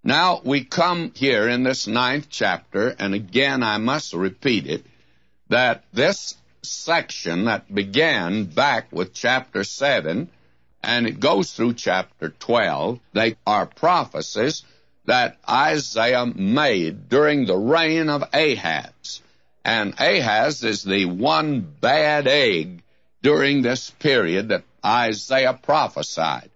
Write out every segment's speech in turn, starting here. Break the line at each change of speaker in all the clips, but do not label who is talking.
Now we come here in this 9th chapter, and again I must repeat it, that this section that began back with chapter 7, and it goes through chapter 12, they are prophecies that Isaiah made during the reign of Ahaz. And Ahaz is the one bad egg during this period that Isaiah prophesied.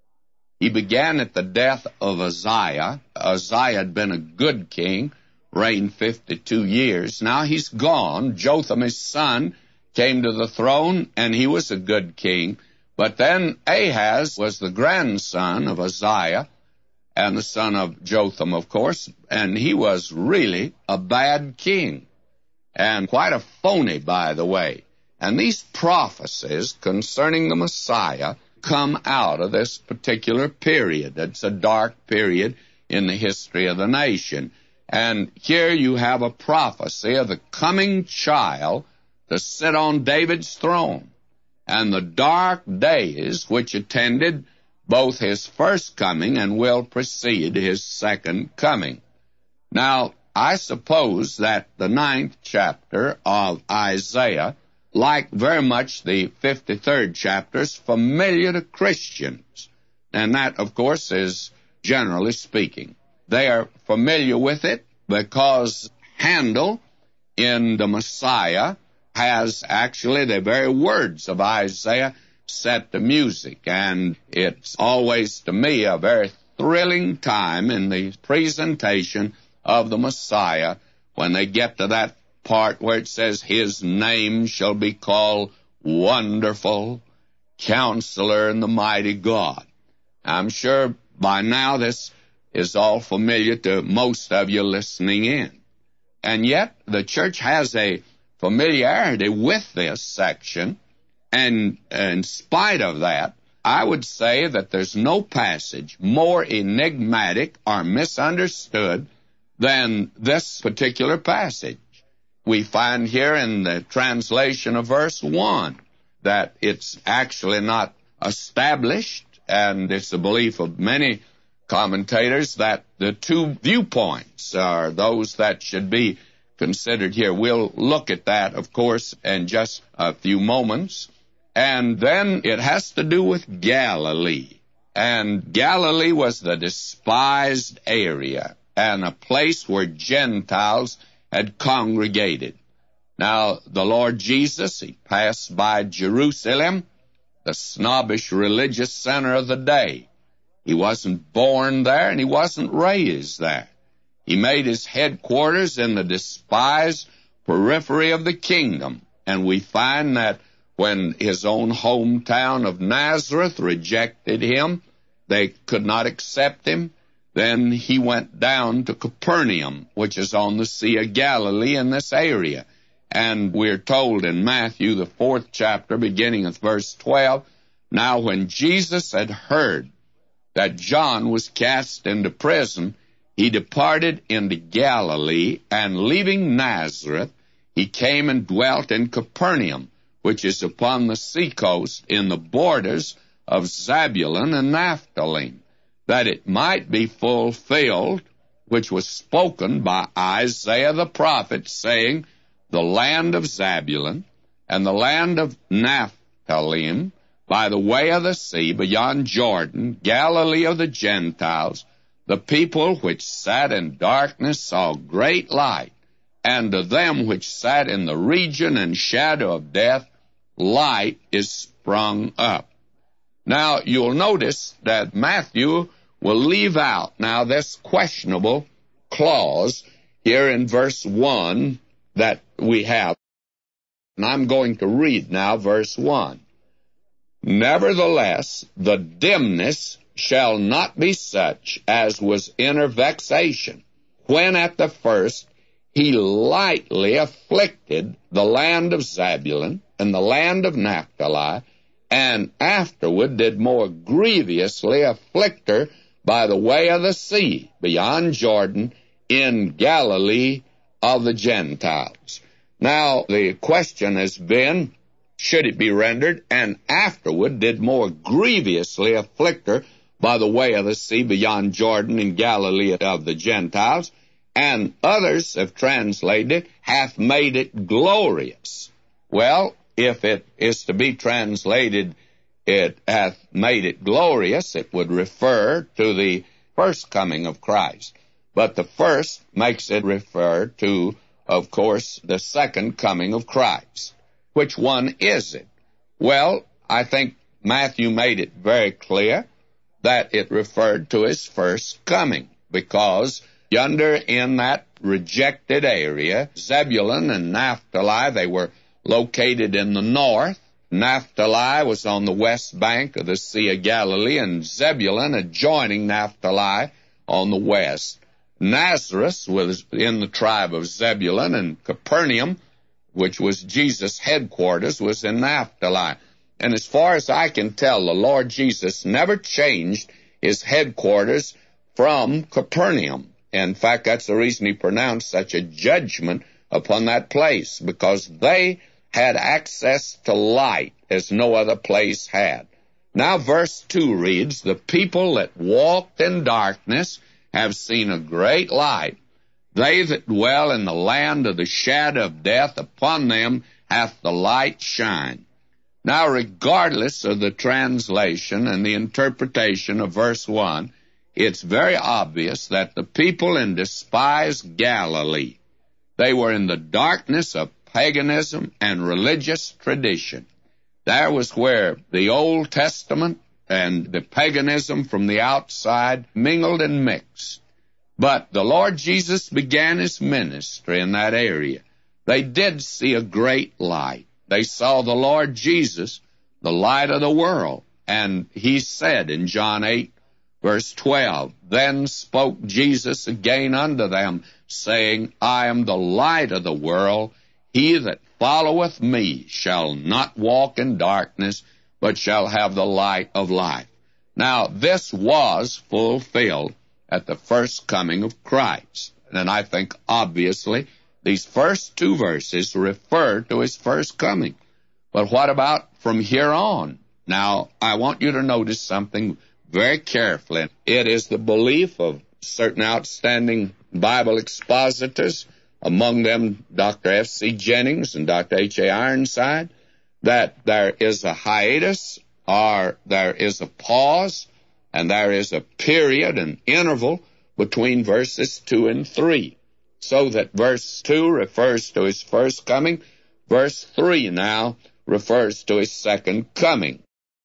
He began at the death of Uzziah. Uzziah had been a good king, reigned 52 years. Now he's gone. Jotham, his son, came to the throne, and he was a good king. But then Ahaz was the grandson of Uzziah, and the son of Jotham, of course, and he was really a bad king, and quite a phony, by the way. And these prophecies concerning the Messiah come out of this particular period. It's a dark period in the history of the nation. And here you have a prophecy of the coming child to sit on David's throne, and the dark days which attended both his first coming and will precede his second coming. Now, I suppose that the 9th chapter of Isaiah, like very much the 53rd chapter, is familiar to Christians. And that, of course, is generally speaking. They are familiar with it because Handel in the Messiah has actually the very words of Isaiah set to music. And it's always, to me, a very thrilling time in the presentation of the Messiah when they get to that part where it says, His name shall be called Wonderful, Counselor, and the Mighty God. I'm sure by now this is all familiar to most of you listening in. And yet the church has a familiarity with this section, and in spite of that, I would say that there's no passage more enigmatic or misunderstood than this particular passage. We find here in the translation of verse 1 that it's actually not established, and it's the belief of many commentators that the two viewpoints are those that should be considered here. We'll look at that, of course, in just a few moments. And then it has to do with Galilee. And Galilee was the despised area and a place where Gentiles had congregated. Now, the Lord Jesus, he passed by Jerusalem, the snobbish religious center of the day. He wasn't born there, and he wasn't raised there. He made his headquarters in the despised periphery of the kingdom. And we find that when his own hometown of Nazareth rejected him, they could not accept him, then he went down to Capernaum, which is on the Sea of Galilee in this area. And we're told in Matthew, the 4th chapter, beginning at verse 12, Now when Jesus had heard that John was cast into prison, he departed into Galilee, and leaving Nazareth, he came and dwelt in Capernaum, which is upon the seacoast in the borders of Zebulun and Naphtali, that it might be fulfilled, which was spoken by Isaiah the prophet, saying, The land of Zebulun and the land of Naphtali, by the way of the sea, beyond Jordan, Galilee of the Gentiles, the people which sat in darkness saw great light, and to them which sat in the region and shadow of death, light is sprung up. Now, you'll notice that Matthew will leave out now this questionable clause here in verse 1 that we have. And I'm going to read now verse 1. Nevertheless, the dimness shall not be such as was in her vexation, when at the first he lightly afflicted the land of Zebulun and the land of Naphtali, and afterward did more grievously afflict her by the way of the sea, beyond Jordan, in Galilee of the Gentiles. Now, the question has been, should it be rendered, and afterward did more grievously afflict her by the way of the sea beyond Jordan in Galilee of the Gentiles. And others have translated, hath made it glorious. Well, if it is to be translated, it hath made it glorious, it would refer to the first coming of Christ. But the first makes it refer to, of course, the second coming of Christ. Which one is it? Well, I think Matthew made it very clear that it referred to his first coming, because yonder in that rejected area, Zebulun and Naphtali, they were located in the north. Naphtali was on the west bank of the Sea of Galilee, and Zebulun adjoining Naphtali on the west. Nazareth was in the tribe of Zebulun, and Capernaum, which was Jesus' headquarters, was in Naphtali. And as far as I can tell, the Lord Jesus never changed his headquarters from Capernaum. In fact, that's the reason he pronounced such a judgment upon that place, because they had access to light as no other place had. Now verse 2 reads, the people that walked in darkness have seen a great light. They that dwell in the land of the shadow of death, upon them hath the light shined. Now, regardless of the translation and the interpretation of verse 1, it's very obvious that the people in despised Galilee, they were in the darkness of paganism and religious tradition. There was where the Old Testament and the paganism from the outside mingled and mixed. But the Lord Jesus began his ministry in that area. They did see a great light. They saw the Lord Jesus, the light of the world. And he said in John 8, verse 12, then spoke Jesus again unto them, saying, I am the light of the world. He that followeth me shall not walk in darkness, but shall have the light of life. Now, this was fulfilled at the first coming of Christ. And I think, obviously, these first two verses refer to his first coming. But what about from here on? Now, I want you to notice something very carefully. It is the belief of certain outstanding Bible expositors, among them Dr. F.C. Jennings and Dr. H.A. Ironside, that there is a hiatus, or there is a pause, and there is a period, an interval, between verses 2 and 3. So that verse 2 refers to his first coming, verse 3 now refers to his second coming.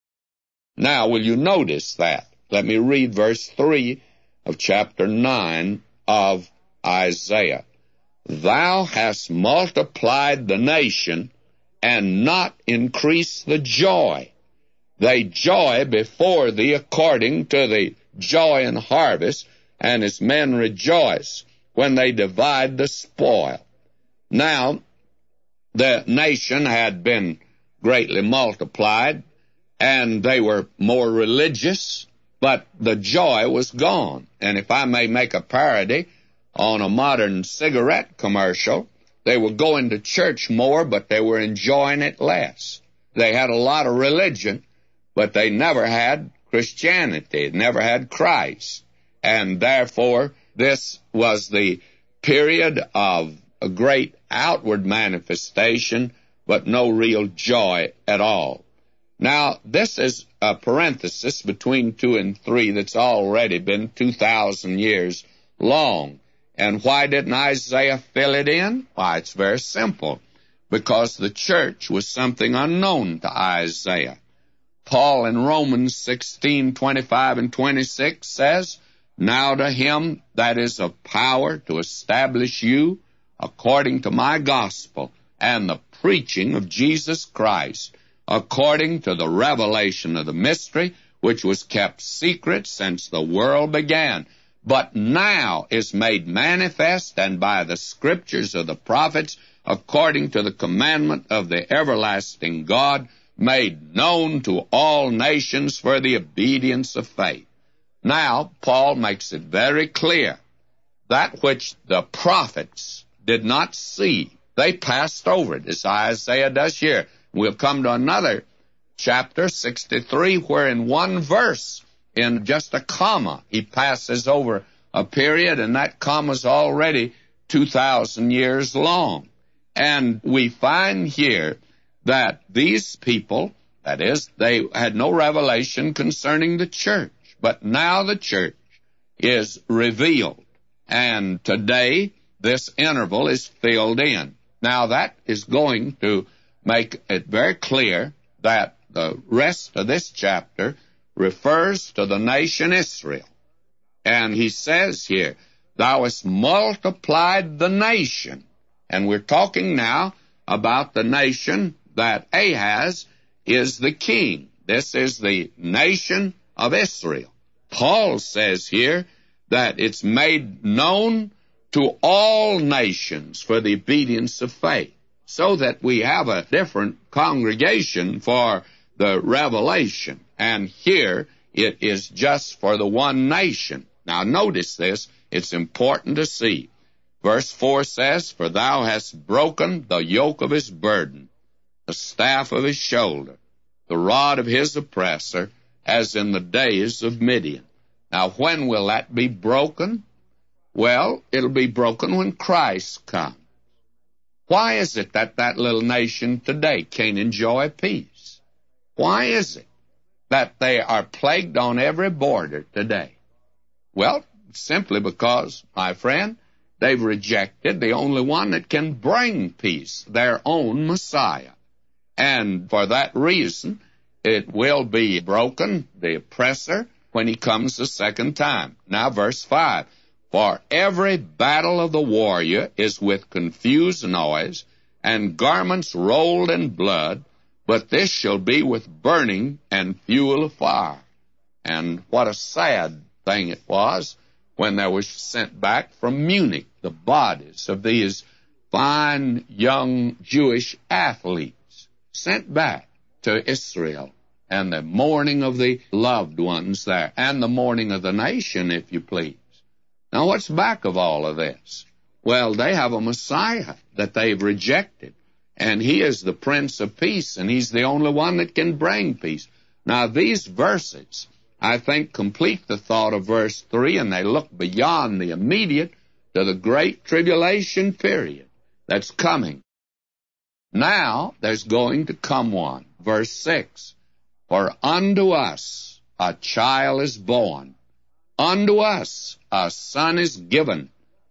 Now, will you notice that? Let me read verse 3 of chapter 9 of Isaiah. Thou hast multiplied the nation, and not increased the joy. They joy before thee according to the joy in harvest, and as men rejoice when they divide the spoil. Now, the nation had been greatly multiplied, and they were more religious, but the joy was gone. And if I may make a parody on a modern cigarette commercial, they were going to church more, but they were enjoying it less. They had a lot of religion, but they never had Christianity, never had Christ. And therefore, this was the period of a great outward manifestation, but no real joy at all. Now, this is a parenthesis between 2 and 3 that's already been 2,000 years long. And why didn't Isaiah fill it in? Why, it's very simple. Because the church was something unknown to Isaiah. Paul in Romans 16:25 and 26 says, Now to him that is of power to establish you according to my gospel and the preaching of Jesus Christ, according to the revelation of the mystery, which was kept secret since the world began, but now is made manifest, and by the scriptures of the prophets, according to the commandment of the everlasting God, made known to all nations for the obedience of faith. Now, Paul makes it very clear, that which the prophets did not see, they passed over it, as Isaiah does here. We'll come to another chapter, 63, where in one verse in just a comma. He passes over a period, and that comma's already 2,000 years long. And we find here that these people, that is, they had no revelation concerning the church, but now the church is revealed. And today, this interval is filled in. Now, that is going to make it very clear that the rest of this chapter refers to the nation Israel. And he says here, thou hast multiplied the nation. And we're talking now about the nation that Ahaz is the king. This is the nation of Israel. Paul says here that it's made known to all nations for the obedience of faith, so that we have a different congregation for the revelation. And here it is just for the one nation. Now notice this, it's important to see. Verse 4 says, for thou hast broken the yoke of his burden, the staff of his shoulder, the rod of his oppressor, as in the days of Midian. Now when will that be broken? Well, it'll be broken when Christ comes. Why is it that that little nation today can't enjoy peace? Why is it that they are plagued on every border today? Well, simply because, my friend, they've rejected the only one that can bring peace, their own Messiah. And for that reason, it will be broken, the oppressor, when he comes the second time. Now, verse 5. For every battle of the warrior is with confused noise, and garments rolled in blood, but this shall be with burning and fuel of fire. And what a sad thing it was when there was sent back from Munich the bodies of these fine young Jewish athletes, sent back to Israel, and the mourning of the loved ones there, and the mourning of the nation, if you please. Now, what's back of all of this? Well, they have a Messiah that they've rejected, and he is the Prince of Peace, and he's the only one that can bring peace. Now, these verses, I think, complete the thought of verse 3, and they look beyond the immediate to the great tribulation period that's coming. Now, there's going to come one. Verse 6, for unto us a child is born, unto us a son is given,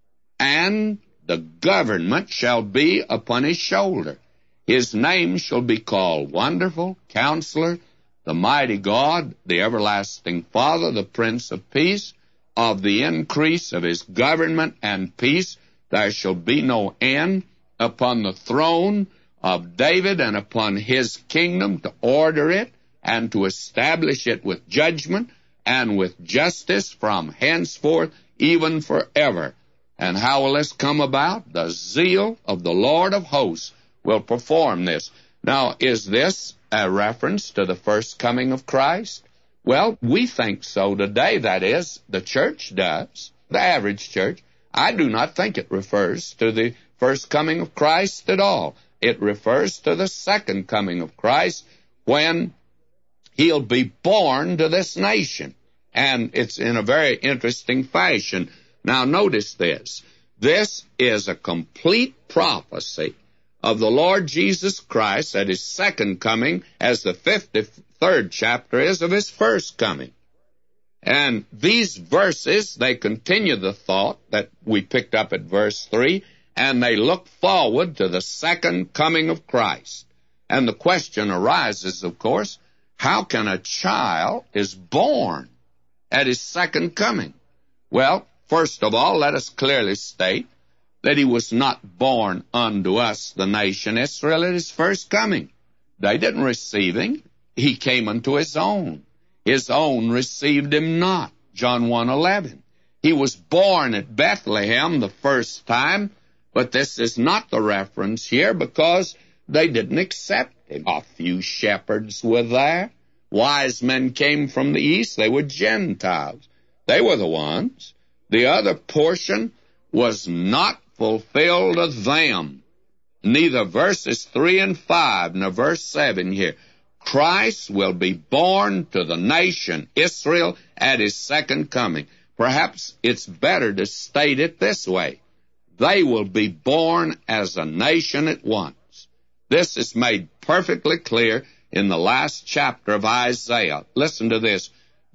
and the government shall be upon his shoulder. His name shall be called Wonderful, Counselor, the Mighty God, the Everlasting Father, the Prince of Peace. Of the increase of his government and peace there shall be no end, upon the throne of David and upon his kingdom, to order it and to establish it with judgment and with justice from henceforth even forever. And how will this come about? The zeal of the Lord of hosts will perform this. Now, is this a reference to the first coming of Christ? Well, we think so today. That is, the church does, the average church. I do not think it refers to the first coming of Christ at all. It refers to the second coming of Christ, when he'll be born to this nation. And it's in a very interesting fashion. Now, notice this. This is a complete prophecy of the Lord Jesus Christ at his second coming, as the 53rd chapter is of his first coming. And these verses, they continue the thought that we picked up at verse 3, and they look forward to the second coming of Christ. And the question arises, of course, how can a child is born at his second coming? Well, first of all, let us clearly state that he was not born unto us, the nation Israel, at his first coming. They didn't receive him. He came unto his own. His own received him not. John 1:11. He was born at Bethlehem the first time, but this is not the reference here, because they didn't accept him. A few shepherds were there. Wise men came from the east. They were Gentiles. They were the ones. The other portion was not fulfilled of them. Neither verses 3 and 5, nor verse 7 here. Christ will be born to the nation Israel at his second coming. Perhaps it's better to state it this way. They will be born as a nation at once. This is made perfectly clear in the last chapter of Isaiah. Listen to this.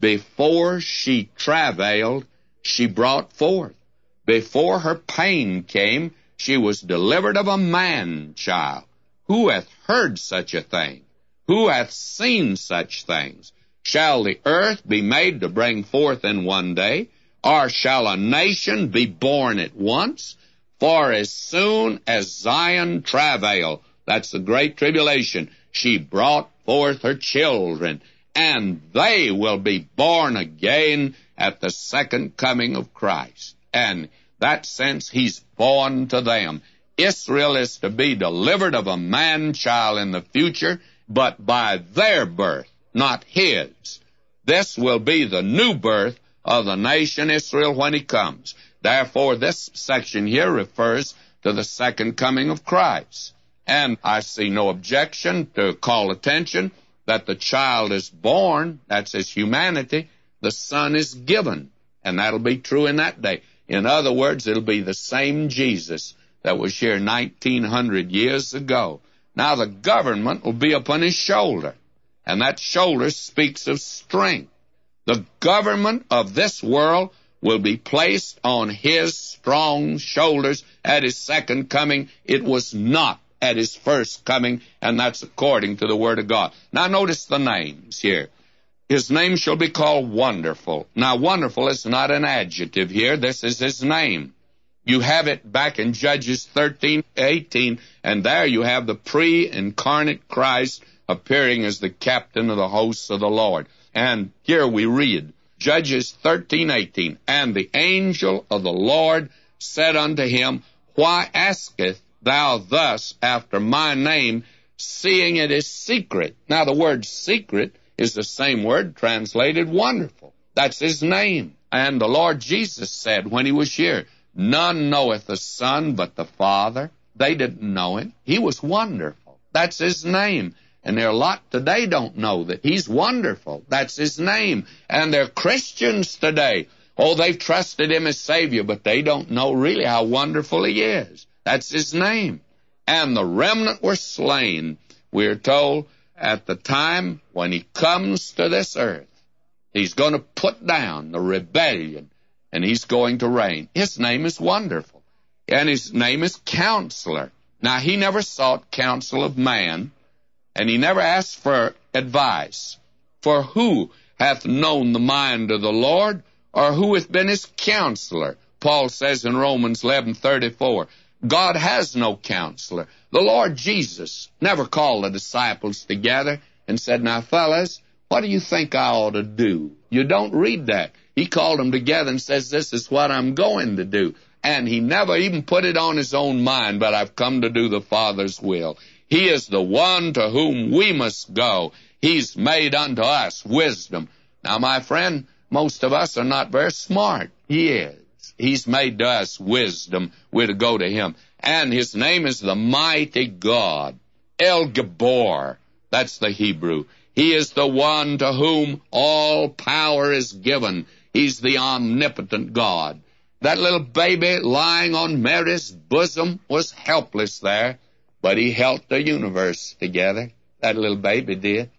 Before she travailed, she brought forth. Before her pain came, she was delivered of a man-child. Who hath heard such a thing? Who hath seen such things? Shall the earth be made to bring forth in one day? Or shall a nation be born at once? For as soon as Zion travailed, that's the great tribulation, she brought forth her children, and they will be born again at the second coming of Christ. And that sense, he's born to them. Israel is to be delivered of a man-child in the future, but by their birth, not his. This will be the new birth of the nation Israel when he comes. Therefore, this section here refers to the second coming of Christ. And I see no objection to call attention that the child is born, that's his humanity, the Son is given, and that'll be true in that day. In other words, it'll be the same Jesus that was here 1900 years ago. Now the government will be upon his shoulder, and that shoulder speaks of strength. The government of this world will be placed on his strong shoulders at his second coming. It was not at his first coming, and that's according to the Word of God. Now notice the names here. His name shall be called Wonderful. Now wonderful is not an adjective here. This is his name. You have it back in Judges 13:18, and there you have the pre-incarnate Christ appearing as the captain of the hosts of the Lord. And here we read, Judges 13:18, and the angel of the Lord said unto him, Why asketh thou thus after my name, seeing it is secret? Now the word secret is the same word translated wonderful. That's his name. And the Lord Jesus said when he was here, None knoweth the Son but the Father. They didn't know him. He was wonderful. That's his name. And there are a lot today don't know that he's wonderful. That's his name. And they're Christians today. Oh, they've trusted him as Savior, but they don't know really how wonderful he is. That's his name. And the remnant were slain, we're told, at the time when he comes to this earth. He's going to put down the rebellion, and he's going to reign. His name is Wonderful, and his name is Counselor. Now, he never sought counsel of man, and he never asked for advice. For who hath known the mind of the Lord, or who hath been his counselor? Paul says in Romans 11:34, God has no counselor. The Lord Jesus never called the disciples together and said, Now, fellas, what do you think I ought to do? You don't read that. He called them together and says, This is what I'm going to do. And he never even put it on his own mind, but I've come to do the Father's will. He is the one to whom we must go. He's made unto us wisdom. Now, my friend, most of us are not very smart. He is. He's made to us wisdom. We're to go to him. And his name is the Mighty God. El Gabor. That's the Hebrew. He is the one to whom all power is given. He's the omnipotent God. That little baby lying on Mary's bosom was helpless there, but he held the universe together. That little baby did.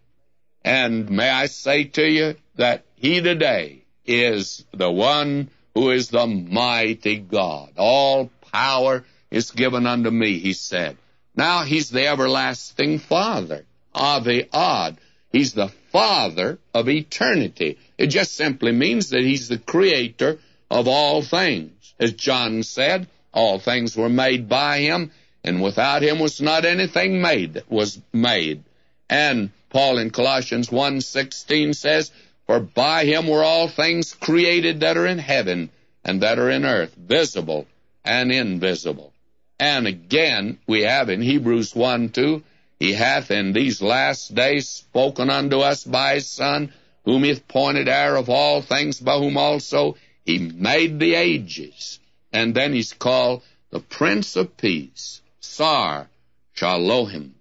And may I say to you that he today is the one who is the mighty God. All power is given unto me, he said. Now he's the everlasting Father. The odd. He's the Father of eternity. It just simply means that he's the creator of all things. As John said, all things were made by him, and without him was not anything made that was made. And Paul in Colossians 1:16 says, For by him were all things created that are in heaven and that are in earth, visible and invisible. And again, we have in Hebrews 1:2, He hath in these last days spoken unto us by his Son, whom he hath appointed heir of all things, by whom also he made the ages. And then he's called the Prince of Peace, Sar Shalom.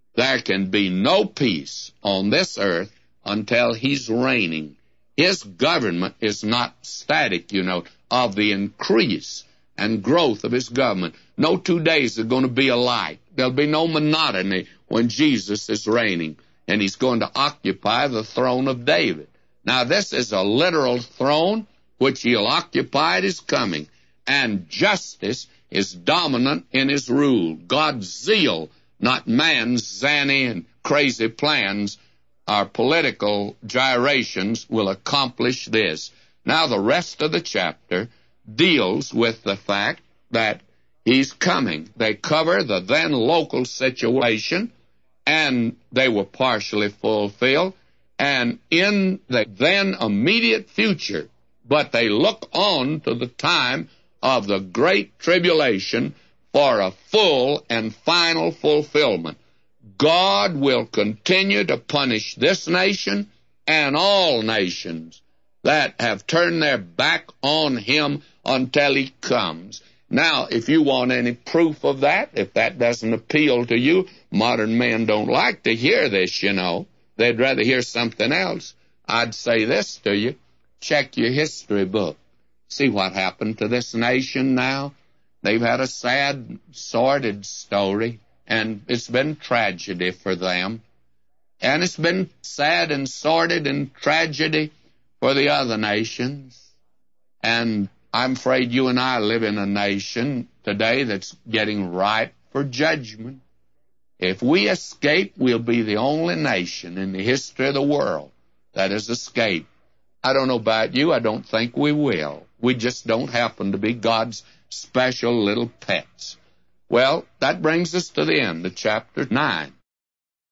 there can be no peace on this earth until he's reigning. His government is not static, of the increase and growth of his government. No 2 days are going to be alike. There'll be no monotony when Jesus is reigning, and he's going to occupy the throne of David. Now, this is a literal throne which he'll occupy at his coming, and justice is dominant in his rule. God's zeal, not man's zany and crazy plans or political gyrations, will accomplish this. Now, the rest of the chapter deals with the fact that he's coming. They cover the then local situation, and they were partially fulfilled, and in the then immediate future, but they look on to the time of the great tribulation for a full and final fulfillment. God will continue to punish this nation and all nations that have turned their back on him until he comes. Now, if you want any proof of that, if that doesn't appeal to you, modern men don't like to hear this, They'd rather hear something else. I'd say this to you. Check your history book. See what happened to this nation now. They've had a sad, sordid story, and it's been tragedy for them. And it's been sad and sordid and tragedy for the other nations. And I'm afraid you and I live in a nation today that's getting ripe for judgment. If we escape, we'll be the only nation in the history of the world that has escaped. I don't know about you, I don't think we will. We just don't happen to be God's special little pets. Well, that brings us to the end of chapter 9.